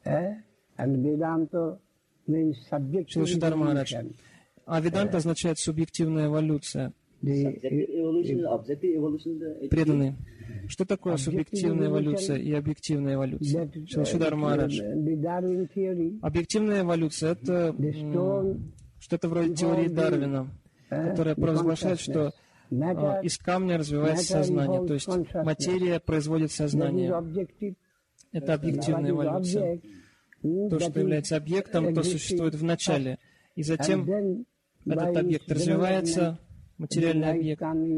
Шилашидар Махарадж. А Веданта означает субъективная эволюция. Преданные. Что такое субъективная эволюция и объективная эволюция? Шилашидар Махарадж. Объективная эволюция – это что-то вроде теории Дарвина, которая провозглашает, что из камня развивается сознание, то есть материя производит сознание. Это объективная эволюция. То, что является объектом, то существует в начале. И затем этот объект развивается, материальный объект,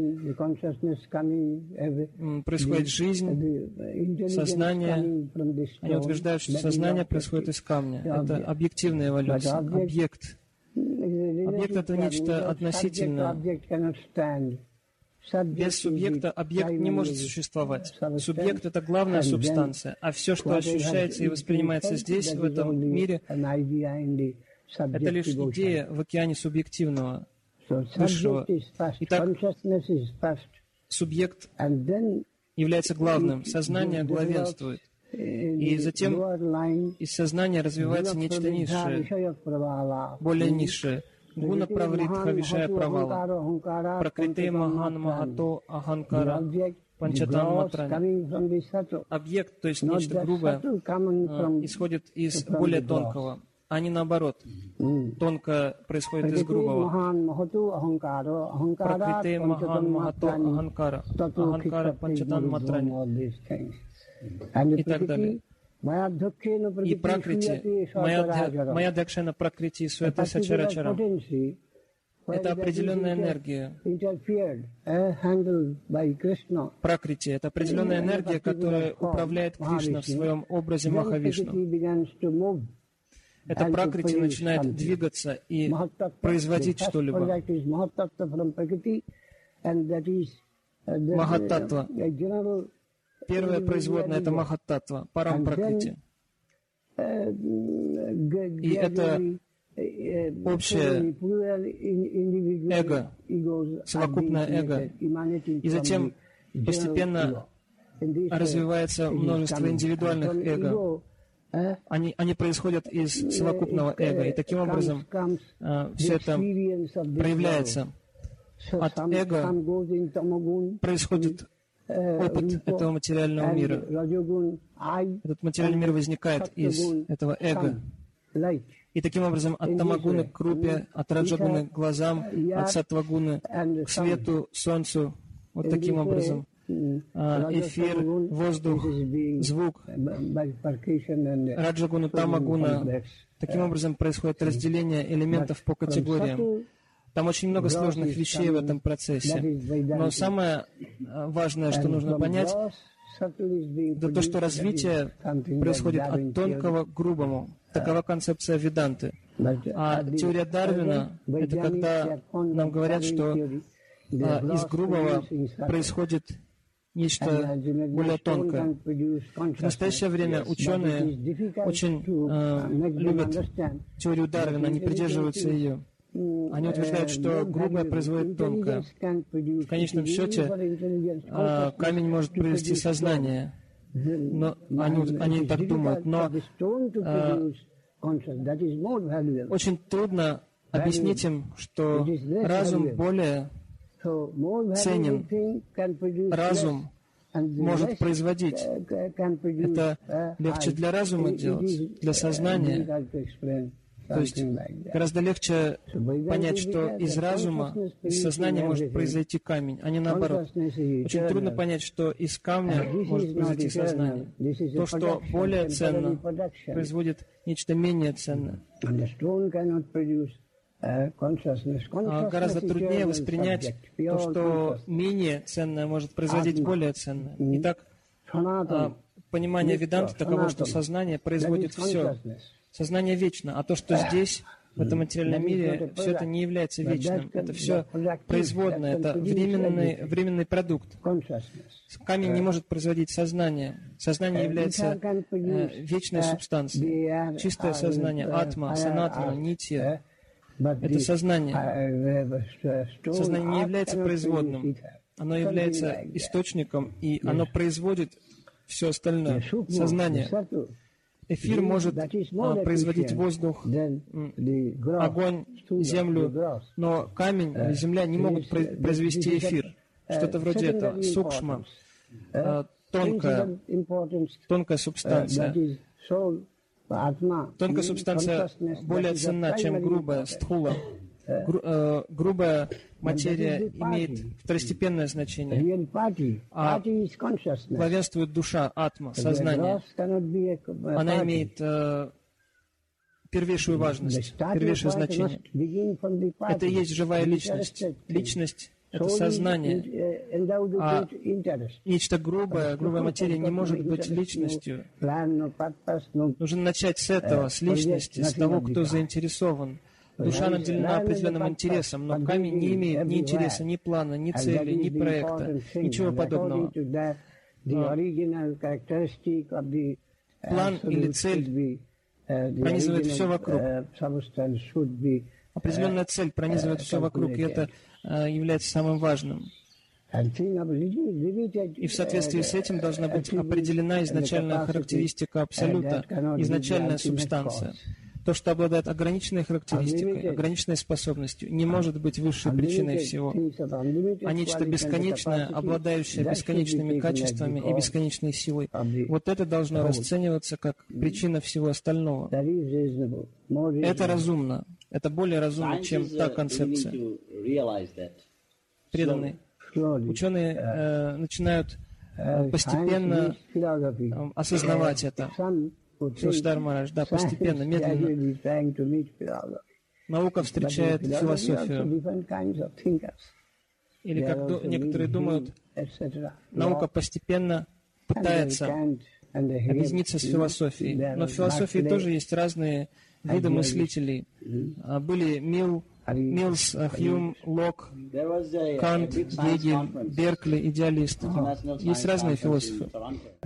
происходит жизнь, сознание. Они утверждают, что сознание происходит из камня. Это объективная эволюция. Объект. Объект – это нечто относительное. Без субъекта объект не может существовать. Субъект – это главная субстанция, а все, что ощущается и воспринимается здесь, в этом мире, это лишь идея в океане субъективного, высшего. Итак, субъект является главным, сознание главенствует. И затем из сознания развивается нечто низшее, более низшее. Гуна правритха вишая правала, пракрите махан махато аханкара, панчатан матрани. Объект, то есть нечто грубое, исходит из более тонкого, а не наоборот. Тонкое происходит из грубого. Пракрите махан махато аханкара, аханкара панчатан матрани. И так далее. И пракрити, моя дакшана пракрити суэта сачарачара. Это определенная энергия. Пракрити – это определенная энергия, которая управляет Кришна в своем образе Махавишну. Эта пракрити начинает двигаться и производить что-либо. Махаттатва. Первая производная – это Махаттатва, Парам Пракрити. И это общее эго, совокупное эго. И затем постепенно развивается множество индивидуальных эго. Они происходят из совокупного эго. И таким образом все это проявляется. От эго происходит опыт этого материального мира. Этот материальный мир возникает из этого эго. И таким образом от тамагуны к рупе, от раджагуны к глазам, от саттвагуны к свету, солнцу, вот таким образом. Эфир, воздух, звук, раджагуна, тамагуна. Таким образом происходит разделение элементов по категориям. Там очень много сложных вещей в этом процессе. Но самое важное, что нужно понять, это то, что развитие происходит от тонкого к грубому. Такова концепция Веданты. А теория Дарвина – это когда нам говорят, что из грубого происходит нечто более тонкое. В настоящее время ученые очень любят теорию Дарвина, они придерживаются ее. Они утверждают, что грубое производит тонкое. В конечном счете камень может произвести сознание. Но они так думают. Но очень трудно объяснить им, что разум более ценен. Разум может производить. Это легче для разума делать, для сознания. То есть гораздо легче понять, что из разума, из сознания может произойти камень, а не наоборот. Очень трудно понять, что из камня может произойти сознание. То, что более ценно, производит нечто менее ценное. Гораздо труднее воспринять то, что менее ценное может производить более ценное. Итак, понимание Веданты таково, что сознание производит все. Сознание вечно, а то, что здесь, в этом материальном мире, все это не является вечным. Это все производное, это временный продукт. Камень не может производить сознание. Сознание является вечной субстанцией. Чистое сознание, атма, санатма, нитья. Это сознание. Сознание не является производным. Оно является источником, и оно производит все остальное. Сознание. эфир может производить воздух, огонь, землю, но камень или земля не могут произвести эфир. Что-то вроде этого. Сукшма, тонкая субстанция. Тонкая субстанция более ценна, чем грубая, стхула. Грубая материя имеет второстепенное значение, а главенствует душа, атма, сознание. Она имеет первейшую важность, первейшее значение. Это и есть живая личность. Личность — это сознание. А нечто грубая материя не может быть личностью. Нужно начать с этого, с личности, с того, кто заинтересован. Душа наделена определенным интересом, но камень не имеет ни интереса, ни плана, ни цели, ни проекта, ничего подобного. План или цель пронизывает все вокруг. Определенная цель пронизывает все вокруг, и это является самым важным. И в соответствии с этим должна быть определена изначальная характеристика Абсолюта, изначальная субстанция. То, что обладает ограниченной характеристикой, ограниченной способностью, не может быть высшей причиной всего. А нечто бесконечное, обладающее бесконечными качествами и бесконечной силой, вот это должно расцениваться как причина всего остального. Это разумно. Это более разумно, чем та концепция. Преданные. Ученые начинают постепенно осознавать это. Шридар Махарадж, да, постепенно, медленно. Наука встречает философию. Или, как некоторые думают, наука постепенно пытается объединиться с философией. Но в философии тоже есть разные виды мыслителей. Были Миллс, Хьюм, Лок, Кант, Гегель, Беркли, идеалисты. Есть разные философы.